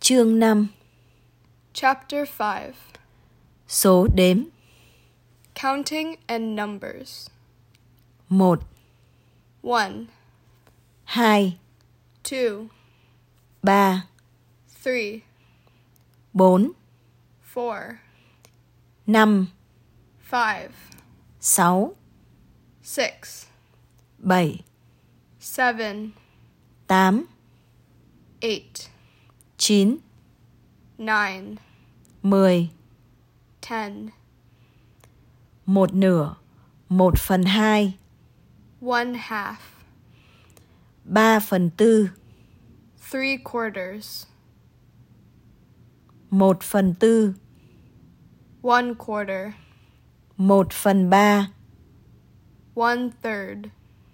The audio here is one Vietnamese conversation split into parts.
Chương 5. Chapter 5. Số đếm. Counting and Numbers. 1, 1, 2, 2, 3, 3, 4, 4, 5, 5, 6, 6, 7, 7, 8, 8, 9, 9, 10, 10, 1 nửa, 1/2, 1/2, 3/4, 3/4, 1/4, 1/4, 1/3, 1/3,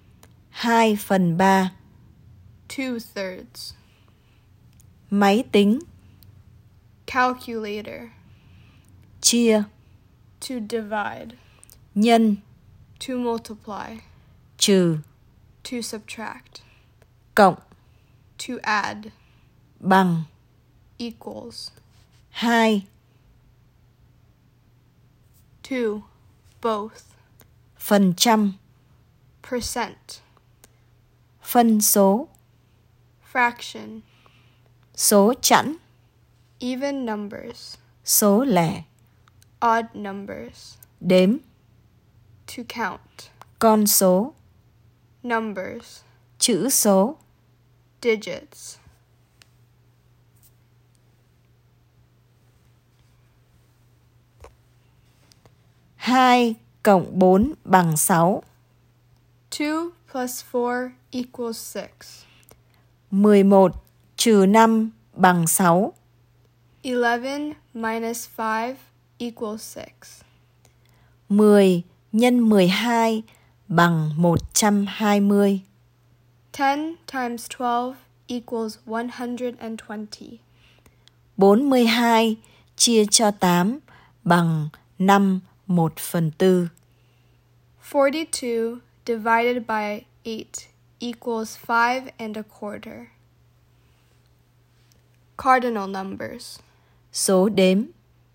2/3. 2/3. Máy tính. Calculator. Chia. To divide. Nhân. To multiply. Trừ. To subtract. Cộng. To add. Bằng. Equals. 2. 2. Both. Phần trăm. Percent. Phân số. Fraction. Số chẵn. Even numbers. Số lẻ. Odd numbers. Đếm. To count. Con số. Numbers. Chữ số. Digits. Hai cộng 4 bằng 6. 2 plus 4 equals 6. 11 trừ 5 bằng 6. 11 minus 5 equals 6. 10 nhân 12 bằng 120. 10 times 12 equals 120. 42 chia cho 8 bằng 5/4. 42 divided by 8 equals 5 1/4. Cardinal numbers. Số đếm.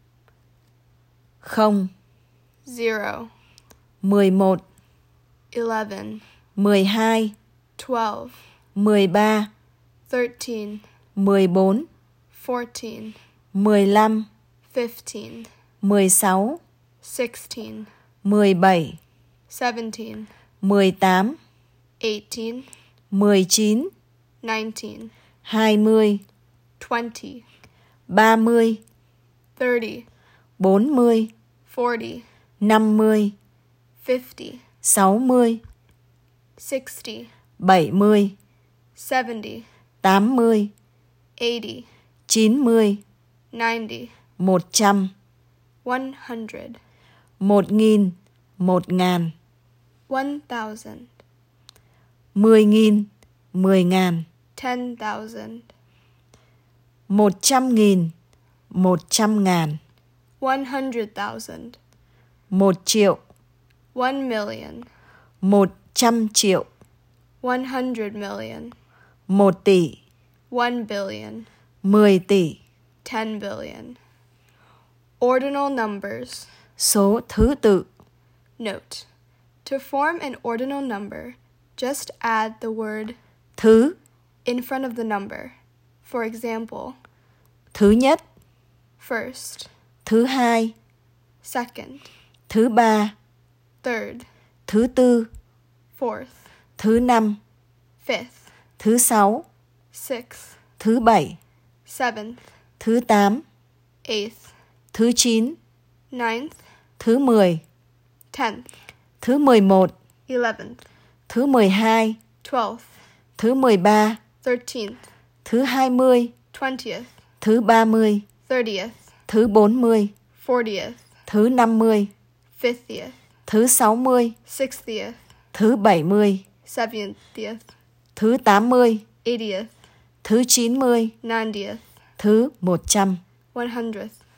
0, 0, 11, 11, 12, 12, 13, 13, 14, 14, 15, 15, 16, 16, 17, 17, 18, 18, 19, 19, 20, 20, 30, 30, 40, 40, 50, 50, 60, 60, 70, 70, 80, 80, 90, 90, 100, 100, 1.000, 1.000, 1,000, 10.000, 10.000, 10,000, 100.000, 100.000, 100,000, 1 triệu, 1 million, 100 triệu, 100 million, 1 tỷ, 1 billion, 10 tỷ. 10 billion. Ordinal numbers. Số thứ tự. Note: to form an ordinal number, just add the word Thứ. in front of the number. For example, Thứ nhất. first, Thứ hai. second, Thứ ba. third, Thứ tư. fourth, Thứ năm. fifth, Thứ sáu. sixth, Thứ bảy. seventh, Thứ tám. eighth, Thứ chín. ninth, Thứ 10. 10th, Thứ 11. 11th, Thứ 12. 12th, Thứ 13. 13th, Thứ 20. 20th, Thứ 30. 30th, Thứ 40. 40th, Thứ 50. 50th, Thứ 60. 60th, Thứ 70. 70th, Thứ 80. 80th, Thứ 90. 90th, Thứ 100. 100th.